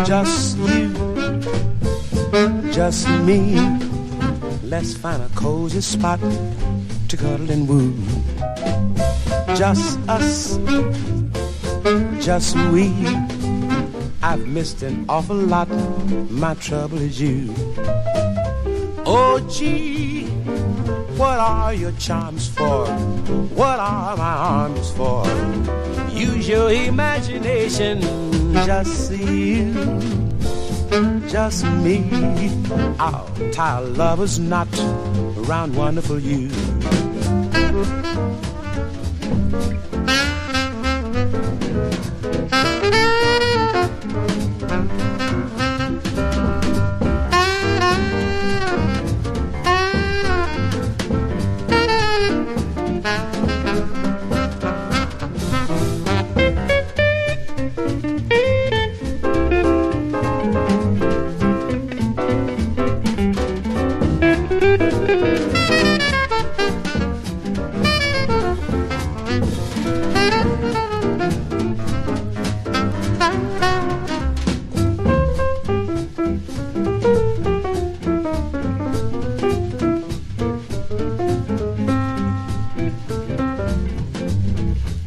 Just you, just me. Let's find a cozy spot to cuddle and woo. Just us, just we. I've missed an awful lot. My trouble is you. Oh, gee, what are your charms for? What are my arms for? Use your imagination. Just you, just me. I'll tie a lover's knot around wonderful you.